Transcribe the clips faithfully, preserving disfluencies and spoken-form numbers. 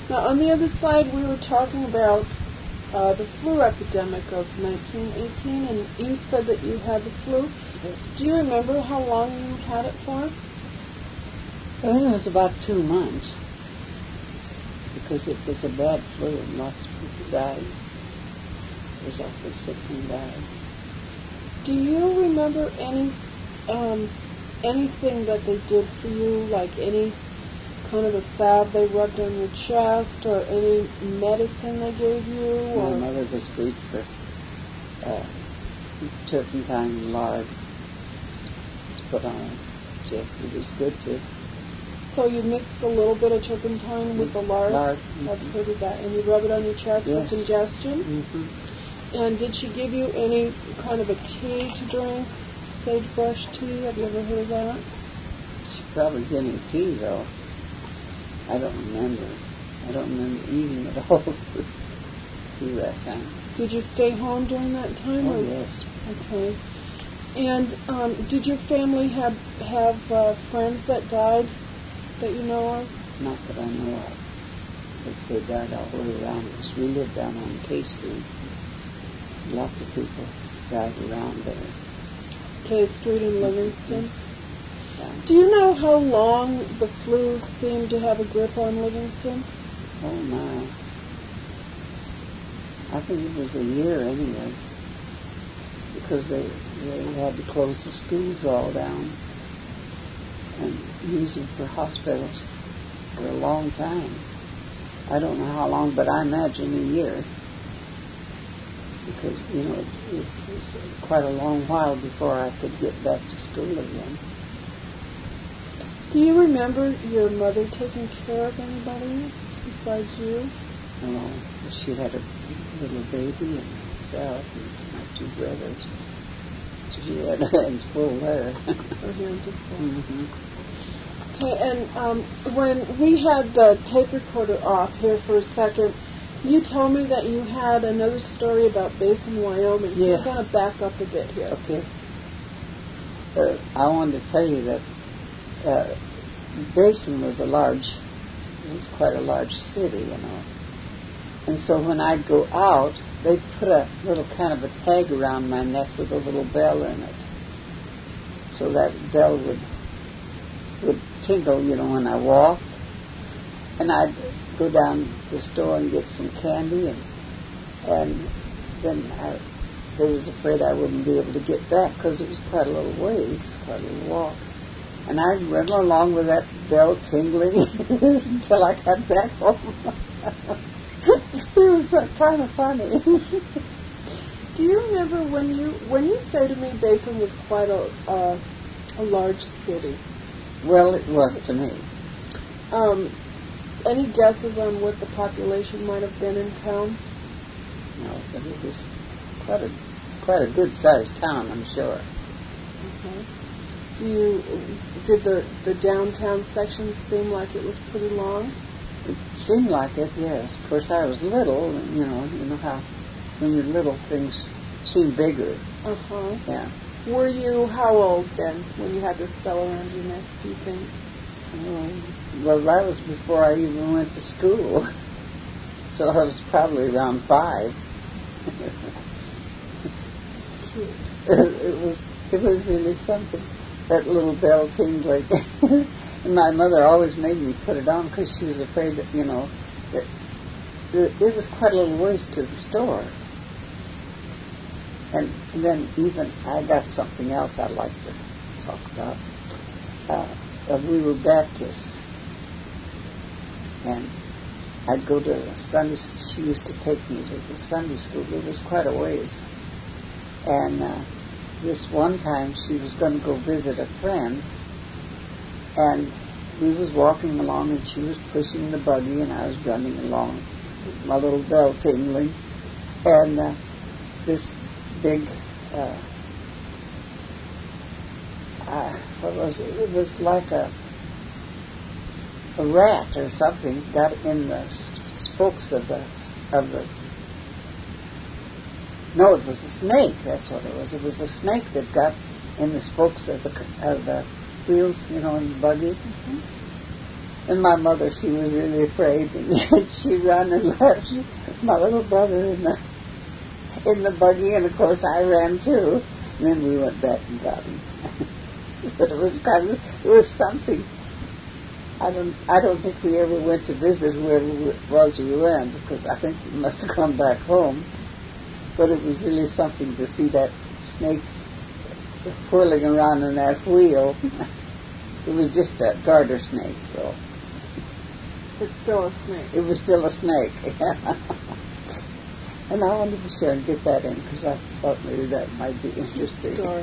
Now, on the other side, we were talking about uh, the flu epidemic of nineteen eighteen, and you said that you had the flu. Yes. Do you remember how long you had it for? I think it was about two months, because it was a bad flu and lots of people died. It was awfully sick and died. Do you remember any um, anything that they did for you, like any kind of a salve they rubbed on your chest, or any medicine they gave you? Or? My mother was good for uh, turpentine lard to put on her chest. It was good too. So you mixed a little bit of turpentine with the lard? Lard. I've Mm-hmm. heard of that. And you rub it on your chest Yes. for congestion? Mm-hmm. And did she give you any kind of a tea to drink? Sagebrush tea? Have you ever heard of that? She probably gave me tea, though. I don't remember. I don't remember eating at all through that time. Did you stay home during that time? Oh, or? yes. Okay. And um, did your family have, have uh, friends that died that you know of? Not that I know of. But they died all the way around us. We lived down on K Street. Lots of people died around there. K Street in Livingston? Yeah. Do you know how long the flu seemed to have a grip on Livingston? Oh, my. I think it was a year anyway, because they, they had to close the schools all down and use them for hospitals for a long time. I don't know how long, but I imagine a year, because, you know, it, it was quite a long while before I could get back to school again. Do you remember your mother taking care of anybody besides you? Oh, she had a little baby and myself and my two brothers. So she had her hands full there. Her hands are full. Mm-hmm. Okay, and um, when we had the tape recorder off here for a second, you told me that you had another story about Basin, Wyoming. So Yeah. I'm going to back up a bit here. Okay. Uh, I wanted to tell you that uh, Basin was a large, it was quite a large city, you know. And so when I'd go out, they'd put a little kind of a tag around my neck with a little bell in it. So that bell would would tinkle, you know, when I walked. And I'd go down to the store and get some candy, and and then I, they was afraid I wouldn't be able to get back because it was quite a little ways, quite a little walk. And I'd run along with that bell tingling until I got back home. It was uh, kind of funny. Do you remember when you when you say to me Basin was quite a uh, a large city? Well, it was to me. Um, any guesses on what the population might have been in town? No, but it was quite a quite a good sized town, I'm sure. Okay. Do you did the the downtown section seem like it was pretty long? It seemed like it, yes. Of course, I was little, and, you know, you know how when you're little things seem bigger. Uh huh. Yeah. Were you how old then when you had this bell around your neck? Do you think? Um, well, that was before I even went to school, so I was probably around five. it, it was it was really something. That little bell tingling. And my mother always made me put it on because she was afraid that, you know, that it was quite a little ways to the store. And then even I got something else I'd like to talk about. Uh, uh, we were Baptists, and I'd go to Sunday. She used to take me to the Sunday school. It was quite a ways. And uh, this one time she was going to go visit a friend, and we was walking along, and she was pushing the buggy, and I was running along with my little bell tingling. And uh, this big, uh, uh, what was it? It was like a a rat or something got in the spokes of the of the. No, it was a snake. That's what it was. It was a snake that got in the spokes of the of the wheels, you know, in the buggy. Mm-hmm. And my mother, she was really afraid. And she ran and left my little brother in the in the buggy, and of course I ran too. And then we went back and got him. But it was kind of, it was something. I don't I don't think we ever went to visit whoever it was we went, because I think we must have gone back home. But it was really something to see that snake whirling around in that wheel. It was just a garter snake, though. It's still a snake. It was still a snake. And I wanted to share and get that in because I thought maybe that might be interesting. Story.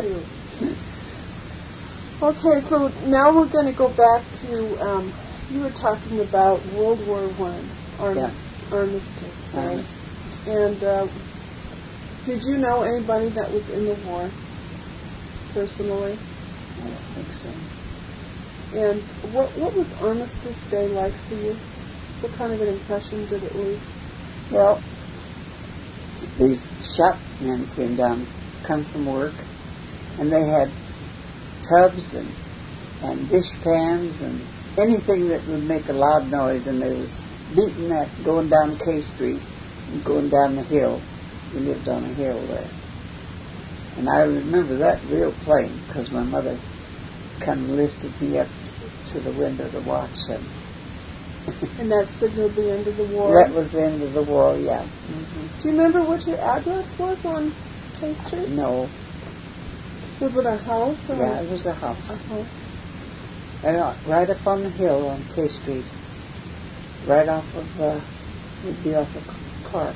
Okay, so now we're going to go back to, um, you were talking about World War One, armistice, yeah. armistice, right? Armistice. And uh, did you know anybody that was in the war, personally? I don't think so. And what what was Armistice Day like for you? What kind of an impression did it leave? Well, these shop men came down, come from work, and they had tubs and, and dish pans and anything that would make a loud noise, and they was beating that going down K Street and going down the hill. We lived on a hill there. And I remember that real plain because my mother kind of lifted me up to the window to watch them. And that signaled the end of the war? That was the end of the war, yeah. Mm-hmm. Do you remember what your address was on K Street? No. Was it a house? Or Yeah, it was a house. A house. And uh, right up on the hill on K Street. Right off of, uh, would be off of Clark.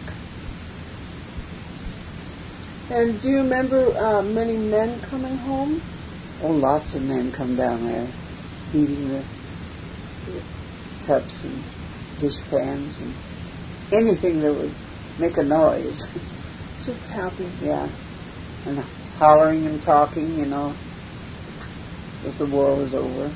And do you remember uh, many men coming home? Oh, lots of men come down there, beating the, the tubs and dish pans and anything that would make a noise. Just happy. Yeah. And hollering and talking, you know, as the war was over.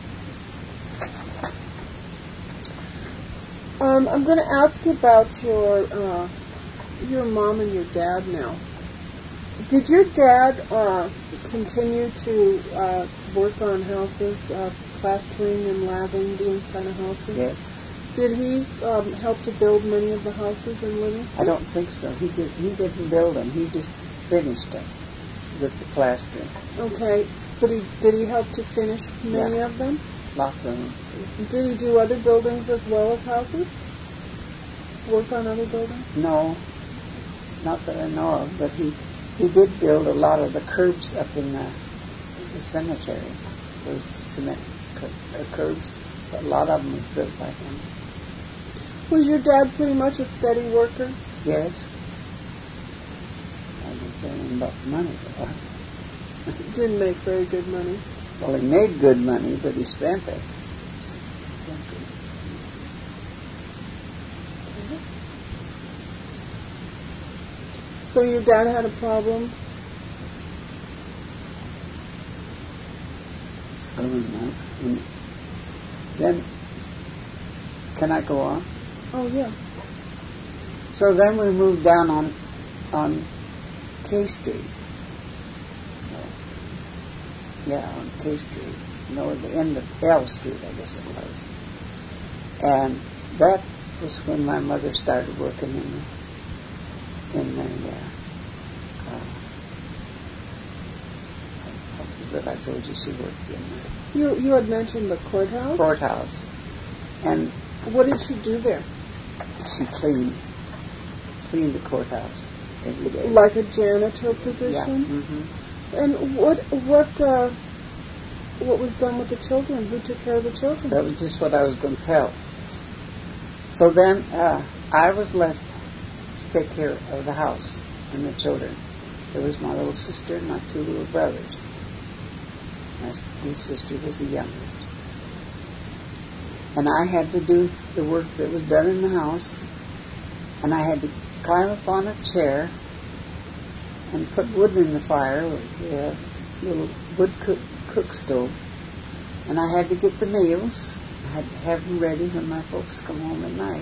Um, I'm going to ask you about your uh, your mom and your dad now. Did your dad uh, continue to uh, work on houses, uh, plastering and laving the inside of houses? Yes. Did he um, help to build many of the houses in Livingston? I don't think so. He did. He didn't build them. He just finished them with the plastering. Okay, but he did he help to finish many Yeah. of them? Lots of them. Did he do other buildings as well as houses? Work on other buildings? No, not that I know of. But he he did build a lot of the curbs up in the, the cemetery. Those cement cur- uh, curbs. A lot of them was built by him. Was your dad pretty much a steady worker? Yes. I didn't say anything about the money, though. Didn't make very good money. Well, he made good money, but he spent it. So your dad had a problem? It's going now. And then, can I go on? Oh, yeah. So then we moved down on on K Street. Yeah, on K Street. No, the end of L Street, I guess it was. And that was when my mother started working in the, in the, uh, uh, what was it I told you she worked in? The You you had mentioned the courthouse? courthouse. And What did she do there? she cleaned, cleaned the courthouse every day. Like a janitor position? Yeah. Mm-hmm. And what what uh, what was done with the children? Who took care of the children? That was just what I was going to tell. So then uh, I was left to take care of the house and the children. There was my little sister and my two little brothers. My big sister was the youngest. And I had to do the work that was done in the house. And I had to climb up on a chair and put wood in the fire with a little wood cook, cook stove. And I had to get the meals. I had to have them ready when my folks come home at night.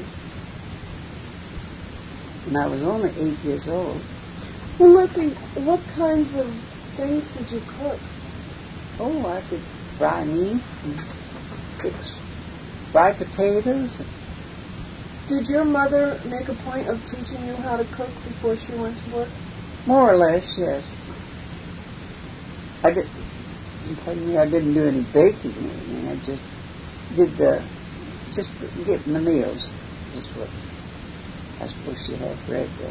And I was only eight years old. Well, Leslie, what kinds of things did you cook? Oh, I could fry meat and fix fry potatoes. Did your mother make a point of teaching you how to cook before she went to work? More or less, yes. I did. Pardon me, I didn't do any baking or anything. I just did the, just getting the meals. Is what I suppose she had bread there.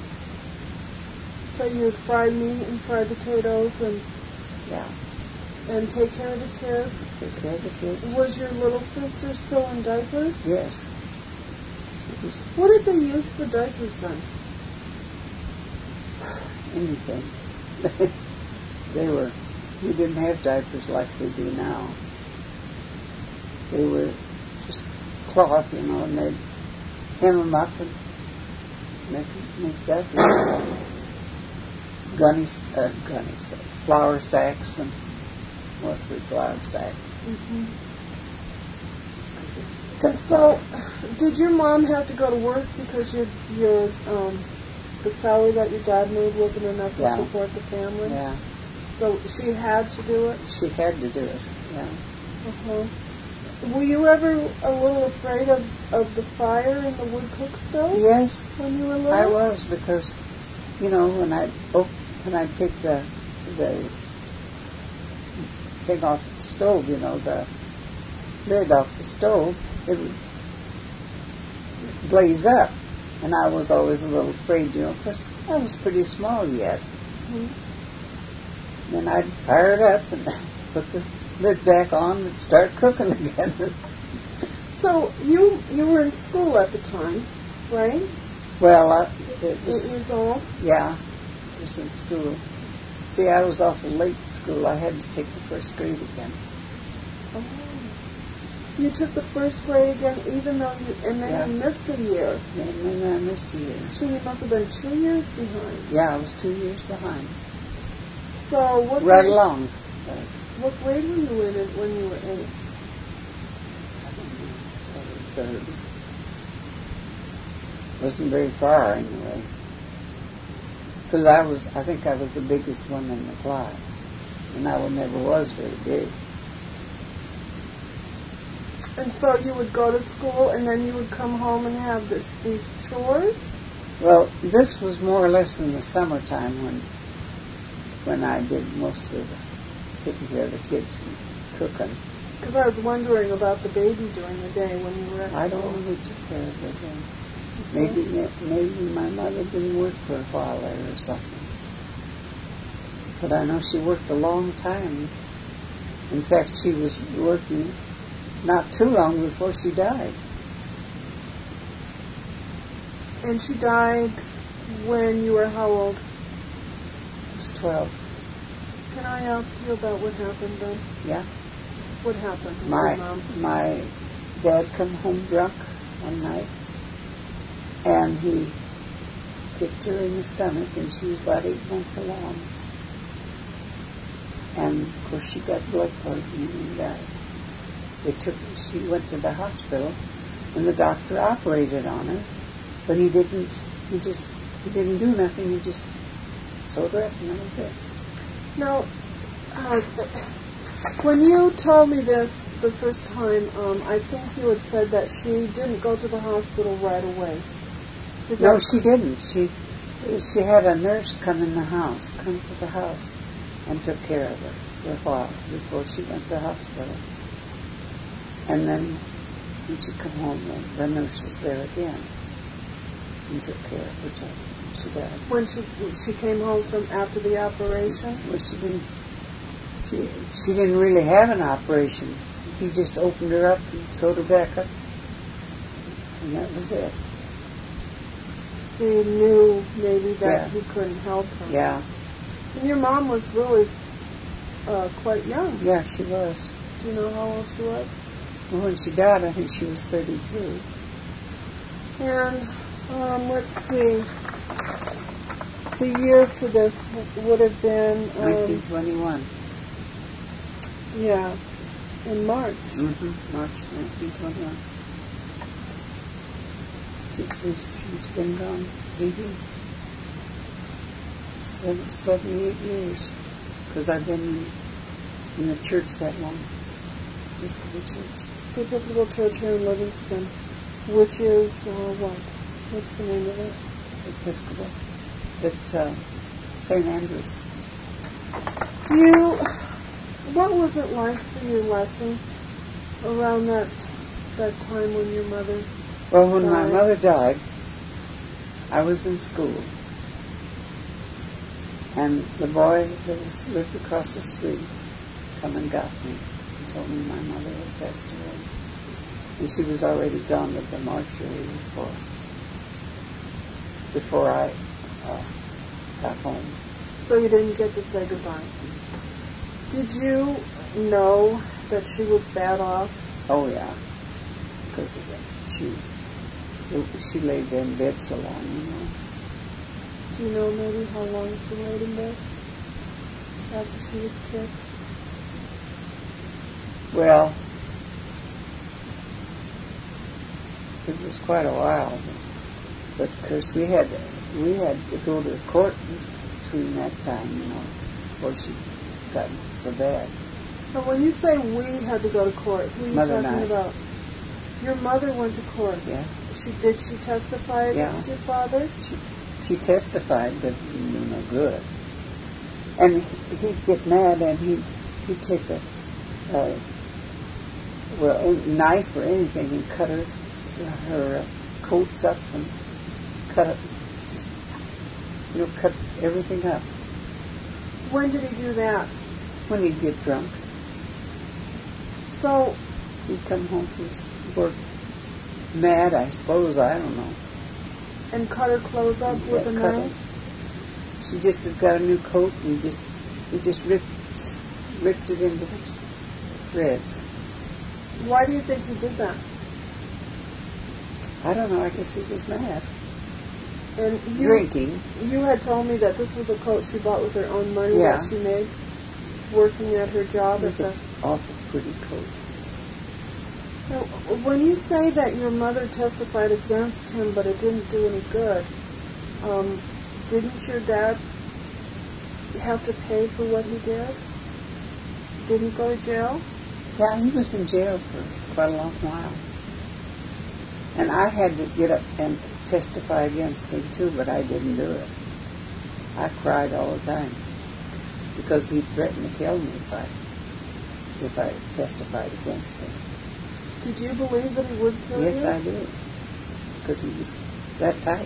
So you would fry meat and fry potatoes and yeah, and take care of the kids. Take care of the kids. Was your little sister still in diapers? Yes. She was. What did they use for diapers then? Anything. They were. We didn't have diapers like we do now. They were just cloth, you know, and they'd hem them up and make make diapers. Gunny, uh, gunny, flour sacks and mostly flour sacks. Mm-hmm. And so, did your mom have to go to work because your your um, the salary that your dad made wasn't enough to yeah. support the family? Yeah. So she had to do it? She had to do it, yeah. Uh-huh. Were you ever a little afraid of, of the fire in the wood cook stove? Yes. When you were little? I was, because, you know, when I oh, when I take the the thing off the stove, you know, the lid off the stove, it would blaze up. And I was always a little afraid, you know, because I was pretty small yet. Mm-hmm. Then I'd fire it up and put the lid back on and start cooking again. So you you were in school at the time, right? Well, uh, it was... Eight years old? Yeah, I was in school. See, I was awful late in school. I had to take the first grade again. Oh. You took the first grade again, even though you... And then yeah. you missed a year. Yeah, and then I missed a year. So you must have been two years behind. Yeah, I was two years behind. So what right grade, along. Right. What grade were you in when you were eight? Third. Wasn't very far anyway. Because I was, I think I was the biggest one in the class, and I never was very big. And so you would go to school, and then you would come home and have this these chores? Well, this was more or less in the summertime when. when I did most of the taking care of the kids and cooking. Because I was wondering about the baby during the day when you were at I school. don't know who took care of it. Then. Maybe maybe my mother didn't work for a while there or something. But I know she worked a long time. In fact, she was working not too long before she died. And she died when you were how old? twelve. Can I ask you about what happened then? Yeah. What happened with my, your mom? My dad come home drunk one night, and he kicked her in the stomach, and she was about eight months along. And, of course, she got blood poisoning and died. They took her, she went to the hospital, and the doctor operated on her, but he didn't, he just, he didn't do nothing, he just sewed her up, and that was it. Now, uh, when you told me this the first time, um, I think you had said that she didn't go to the hospital right away. Is no, that she didn't. She she had a nurse come in the house, come to the house, and took care of her for a while before she went to the hospital. And then when she come home, the, the nurse was there again and took care of her till she died. When she she came home from after the operation? Well, she didn't. She she didn't really have an operation. He just opened her up and sewed her back up, and that was it. He knew maybe that Yeah. he couldn't help her. Yeah. And your mom was really uh, quite young. Yeah, she was. Do you know how old she was? Well, when she died, I think she was thirty-two. And um, let's see. The year for this would have been um, nineteen twenty-one. Yeah, in March. Mm-hmm. March nineteen twenty-one. Six she's been gone, maybe seven, seventy-eight years. Because I've been in, in the church that long. Episcopal church. the Episcopal Church here in Livingston, which is, uh, what? What's the name of it? Episcopal. It's uh, Saint Andrews. Do you, what was it like for you, Leslie, around that that time when your mother Well, when died? my mother died, I was in school. And the boy that was, lived across the street come and got me and told me my mother had passed away. And she was already gone to the mortuary before, before I uh, got home. So you didn't get to say goodbye. Did you know that she was bad off? Oh, yeah. Because she, she laid there in bed so long, you know. Do you know maybe how long she laid in bed after she was kicked? Well, it was quite a while, but because we had we had to go to court between that time, you know, before she got so bad. But when you say we had to go to court, who are you Mother and talking I. about? Your mother went to court. Yeah, She did. She testify against Yeah. your father. she, she testified, but it knew no good. And he'd get mad, and he'd he'd take a uh, well a knife or anything and cut her her uh, coats up and cut it, you know, cut everything up. When did he do that? When he'd get drunk, So, he'd come home from his work mad, I suppose. I don't know. and cut her clothes up Yeah, with a cut knife? it. She just had got a new coat, and he just he just ripped just ripped it into threads. Why do you think he did that? I don't know. I guess he was mad. And you, Drinking. you had told me that this was a coat she bought with her own money Yeah. that she made working at her job It at was the... an awful pretty coat. Now, when you say that your mother testified against him, but it didn't do any good, um, didn't your dad have to pay for what he did? Did he go to jail? Yeah, he was in jail for quite a long while. And I had to get up and testify against him too, but I didn't do it. I cried all the time because he threatened to kill me if I if I testified against him. Did you believe that he would kill Yes, you? I did, because he was that tight.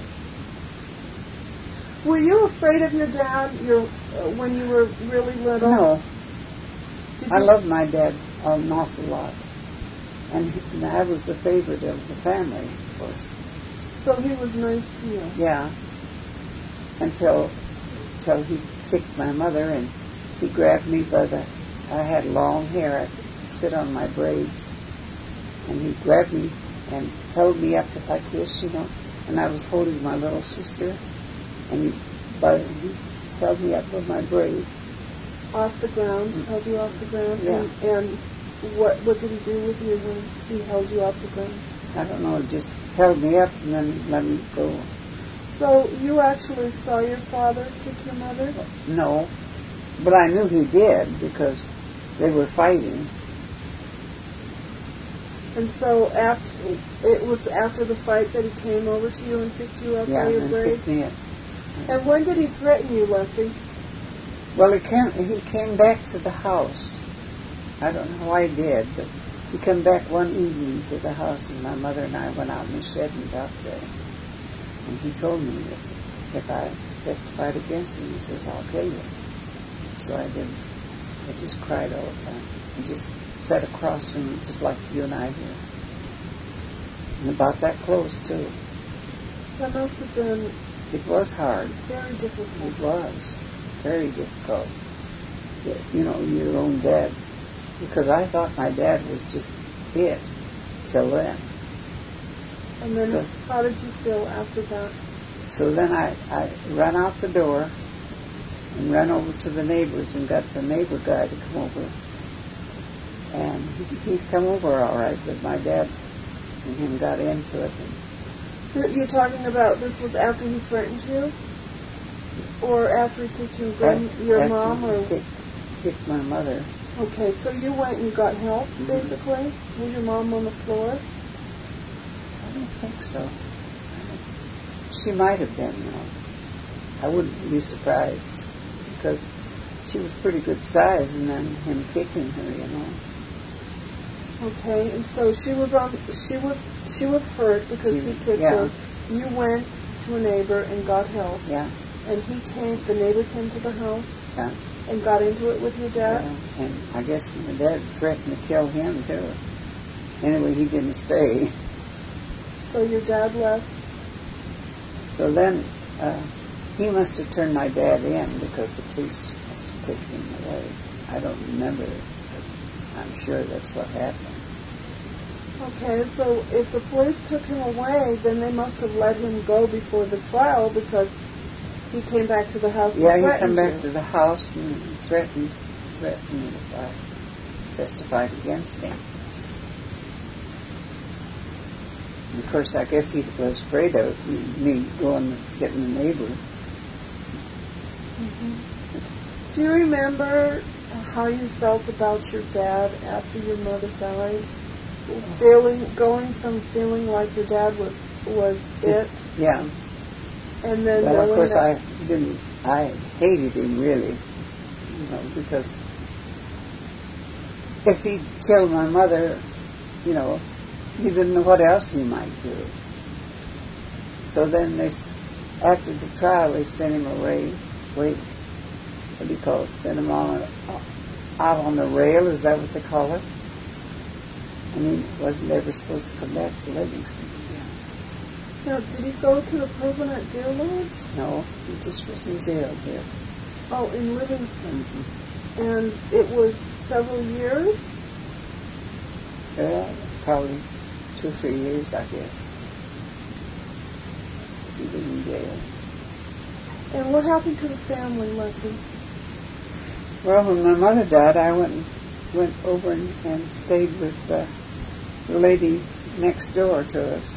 Were you afraid of your dad your, uh, when you were really little? No, Did I you- loved my dad an awful lot, and, he, and I was the favorite of the family, of course. So he was nice to you. Yeah, until until he kicked my mother, and he grabbed me by the. I had long hair. I could sit on my braids, and he grabbed me and held me up like this, you know. And I was holding my little sister, and he, by, he held me up with my braid. Off the ground, held you off the ground? Yeah. And, and what what did he do with you when he held you off the ground? I don't know, just held me up and then let me go. So you actually saw your father kick your mother? No, but I knew he did because they were fighting. And so after it was after the fight that he came over to you and picked you up Yeah, by your and braids? picked me up. And when did he threaten you, Leslie? Well, he came, he came back to the house. I don't know why he did, but he came back one evening to the house, and my mother and I went out in the shed and talked there. And he told me that if I testified against him, he says, I'll kill you. So I didn't. I just cried all the time. I just sat across from him, just like you and I here. And about that close, too. That must have been It was hard. very difficult. It was very difficult. You know, your own dad. Because I thought my dad was just it till then. And then So- how did you feel after that? So then I, I ran out the door and ran over to the neighbors and got the neighbor guy to come over. And he, he'd come over all right, but my dad and him got into it. And You're talking about this was after he threatened you? Or after he kicked you, grand, your after mom? he Or kicked, kicked my mother. Okay, so you went and got help, Mm-hmm. basically? Was your mom on the floor? I don't think so. I don't, she might have been, though. I wouldn't be surprised, because she was pretty good size, and then him kicking her, you know. Okay, and so she was on. She was she was hurt because She- he kicked yeah. her. You went to a neighbor and got help, Yeah, and he came. The neighbor came to the house yeah. and got into it with your dad. Yeah, and I guess my dad threatened to kill him, too. Anyway, he didn't stay. So your dad left. So then uh, he must have turned my dad in because the police must have taken him away. I don't remember, but I'm sure that's what happened. Okay, so if the police took him away, then they must have let him go before the trial because he came back to the house and Yeah, he threatened came back you. to the house and threatened, threatened if I testified against him. And of course, I guess he was afraid of me going and getting a neighbor. Mm-hmm. Do you remember how you felt about your dad after your mother died? Feeling, going from feeling like your dad was was it, Just, yeah. and then Well, of knowing course, that, I didn't. I hated him really, you know, because if he killed my mother, you know, he didn't know what else he might do. So then they, s- after the trial, they sent him away. Wait, what do you call it? Sent him on a, out on the rail. Is that what they call it? I mean, wasn't ever supposed to come back to Livingston again. now, did he go to the prison at Deer Lodge? No, he just was in jail here. Oh, in Livingston, Mm-hmm. and it was several years. Yeah, probably two or three years, I guess. He was in jail. And what happened to the family, Leslie? Well, when my mother died, I went went over and, and stayed with uh, the lady next door to us,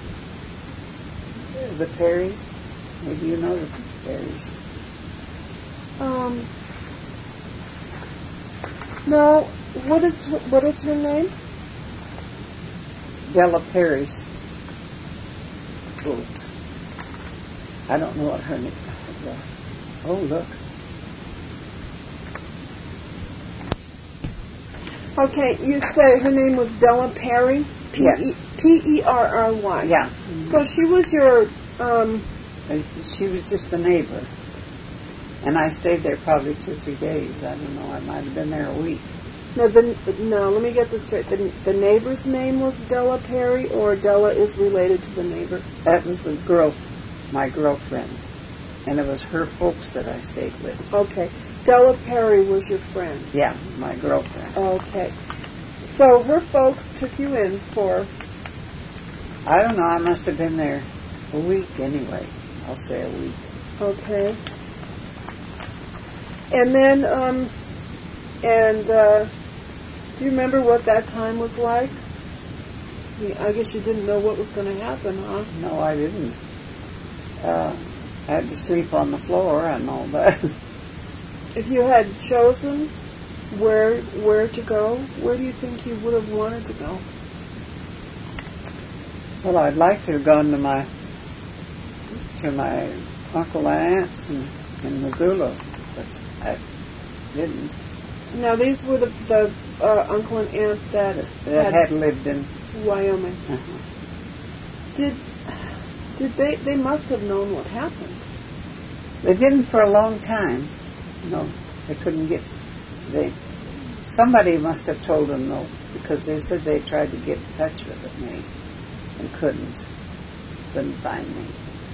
the Perrys. Maybe you know the Perrys. Um, no. What is her, what is her name? Della Perry's folks. I don't know what her name. Oh, look. Okay, you say her name was Della Perry? P E P E R R Y. Yeah. So she was your, um, Uh, She was just a neighbor. And I stayed there probably two or three days. I don't know. I might have been there a week. no, the, no, let me get this straight. The, the neighbor's name was Della Perry, or Della is related to the neighbor? That was the girl, my girlfriend. And it was her folks that I stayed with. Okay. Della Perry was your friend. Yeah, my girlfriend. Okay. So her folks took you in for, I don't know. I must have been there a week anyway. I'll say a week. okay. And then, um, and, uh, do you remember what that time was like? I guess you didn't know what was going to happen, huh? No, I didn't. Uh, I had to sleep on the floor and all that. If you had chosen where where to go, where do you think you would have wanted to go? Well, I'd like to have gone to my to my uncle and aunts in, in Missoula, but I didn't. Now, these were the, the uh, uncle and aunt that That had had lived in. Wyoming. Uh-huh. Did did they? They must have known what happened. They didn't for a long time. No, they couldn't get. They somebody must have told them no, because they said they tried to get in touch with me and couldn't. Couldn't find me.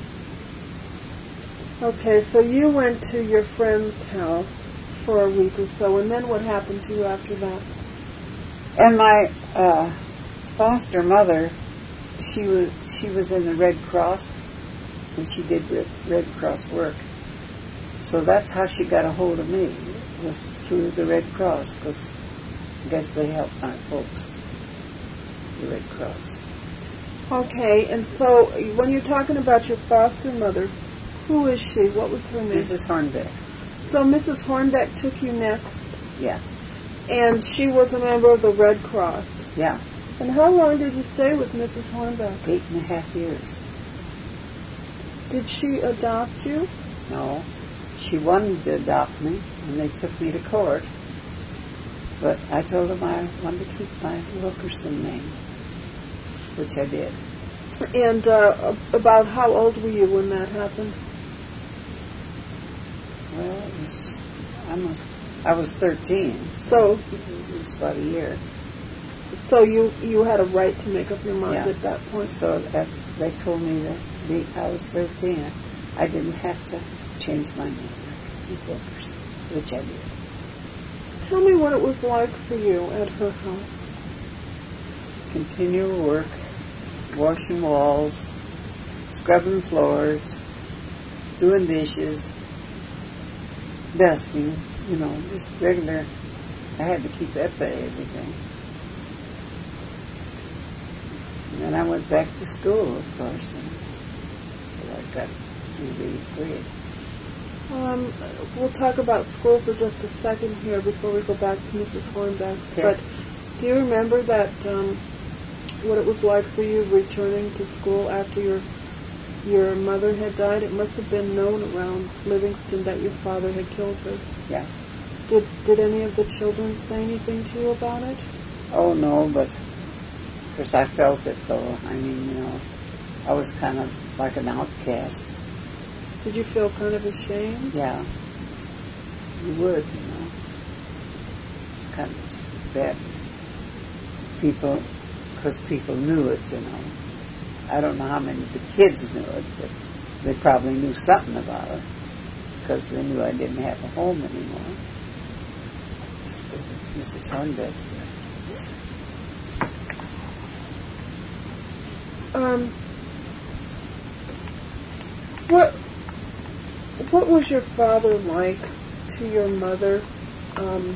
Okay, so you went to your friend's house for a week or so, and then what happened to you after that? And my uh, foster mother, she was she was in the Red Cross, and she did Red, Red Cross work. So that's how she got a hold of me, was through the Red Cross, because I guess they helped my folks, the Red Cross. Okay, and so when you're talking about your foster mother, who is she? What was her name? Missus Hornbeck. So Missus Hornbeck took you next, Yeah. And she was a member of the Red Cross. Yeah. And how long did you stay with Missus Hornbeck? Eight and a half years. Did she adopt you? No. She wanted to adopt me, and they took me to court. But I told them I wanted to keep my Wilkerson name, which I did. And uh, about how old were you when that happened? Well, it was, almost, I was thirteen. So, it was about a year. So you, you had a right to make up your mind Yeah. at that point? So that, they told me that the, I was thirteen. I didn't have to change my name. I could keep Wilkerson, which I did. Tell me what it was like for you at her house. Continual work, washing walls, scrubbing floors, doing dishes, dusting, you know, just regular. I had to keep up with everything. And then I went back to school, of course, and I got through the eighth grade. Um, we'll talk about school for just a second here before we go back to Missus Hornbeck's. Okay. But do you remember that, um, what it was like for you returning to school after your your mother had died? It must have been known around Livingston that your father had killed her. Yeah. Did did any of the children say anything to you about it? Oh, no, but, of course, I felt it, though. I mean, you know, I was kind of like an outcast. Did you feel kind of ashamed? Yeah. You would, you know. It's kind of bad. People, because people knew it, you know. I don't know how many of the kids knew it, but they probably knew something about it because they knew I didn't have a home anymore. As Missus Hornbeck said. Um, what what was your father like to your mother um,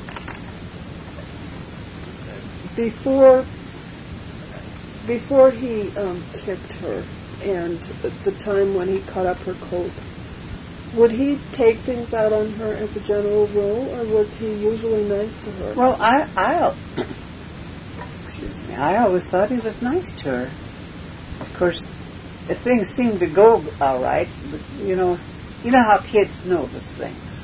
before before he um, kicked her and the time when he cut up her coat? Would he take things out on her as a general rule, or was he usually nice to her? Well, I, I, excuse me, I always thought he was nice to her. Of course, the things seemed to go all right, but you know, you know how kids notice things.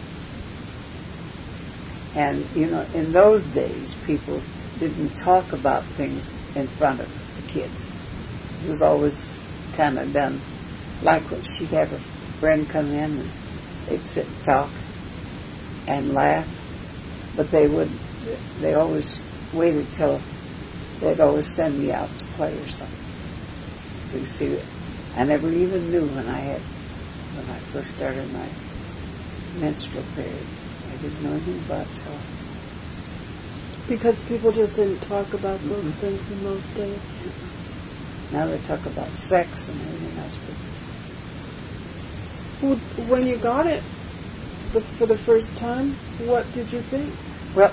And you know, in those days, people didn't talk about things in front of the kids. It was always kind of done, like when she'd have a friend come in and they'd sit and talk and laugh, but they would, they always waited till, they'd always send me out to play or something. So you see, I never even knew when I had, when I first started my menstrual period. I didn't know anything about it till. Because people just didn't talk about those Mm-hmm. things in those days. Now they talk about sex and everything else, but When you got it the, for the first time, what did you think? well,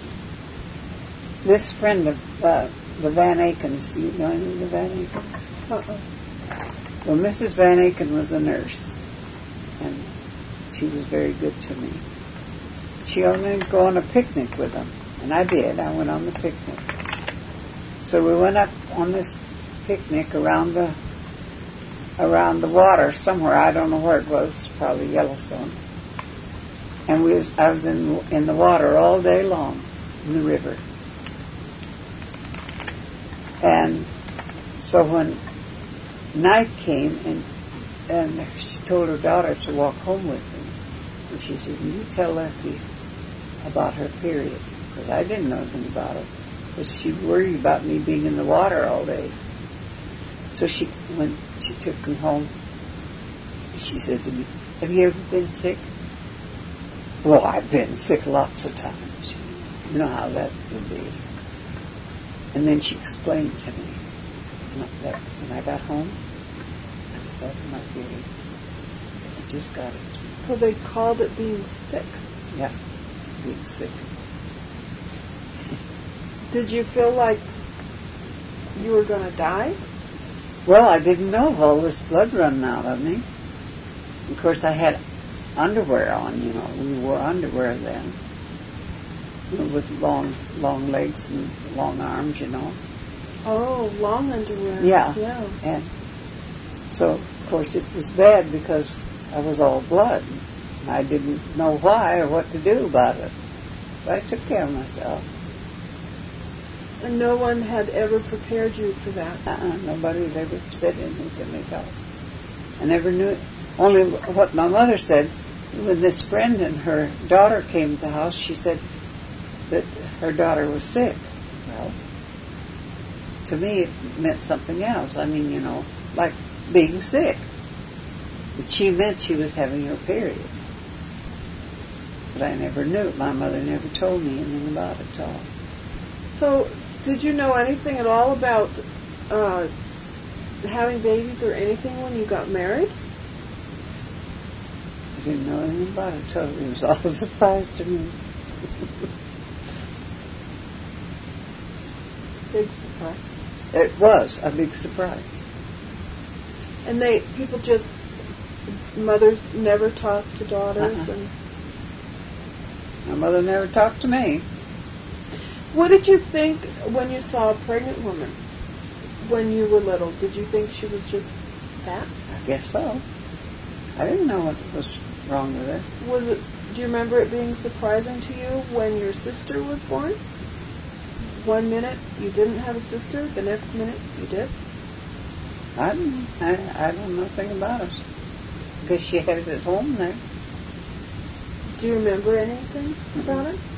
this friend of uh, the Van Akens, do you know any of the Van Akens? Uh-uh. Well, Missus Van Aken was a nurse, and she was very good to me. She only go on a picnic with them, and I did. I went on the picnic. So we went up on this picnic around the around the water somewhere. I don't know where it was. Probably Yellowstone. And we was, I was in in the water all day long in the river. And so when night came and and she told her daughter to walk home with me, and she said, "You tell Leslie about her period," because I didn't know anything about it. Because she worried about me being in the water all day. So she, when she took me home, she said to me, "Have you ever been sick?" "Well, I've been sick lots of times." You know how that would be. And then she explained to me that when I got home, I was off my period. I just got it. So they called it being sick. Yeah, being sick. Did you feel like you were going to die? Well, I didn't know all this blood running out of me. Of course, I had underwear on, you know. We wore underwear then. with long, long legs and long arms, you know. Oh, long underwear. Yeah. Yeah. And so, of course, it was bad because I was all blood. I didn't know why or what to do about it. But I took care of myself. And no one had ever prepared you for that? Uh-uh. Nobody had ever said anything to me about it. I never knew it. Only what my mother said, when this friend and her daughter came to the house, she said that her daughter was sick. Well, to me it meant something else. I mean, you know, like being sick. But she meant she was having her period. But I never knew. My mother never told me anything about it at all. So, did you know anything at all about uh, having babies or anything when you got married? I didn't know anything about it. Totally. It was all a surprise to me. Big surprise. It was a big surprise. And they, people just, mothers never talk to daughters? Uh-uh. And My mother never talked to me. what did you think when you saw a pregnant woman when you were little? Did you think she was just fat? I guess so. I didn't know what was wrong with her. Was it? Do you remember it being surprising to you when your sister was born? One minute you didn't have a sister, the next minute you did. I didn't. I, I don't know nothing about it. Because she had it at home there. Do you remember anything about it?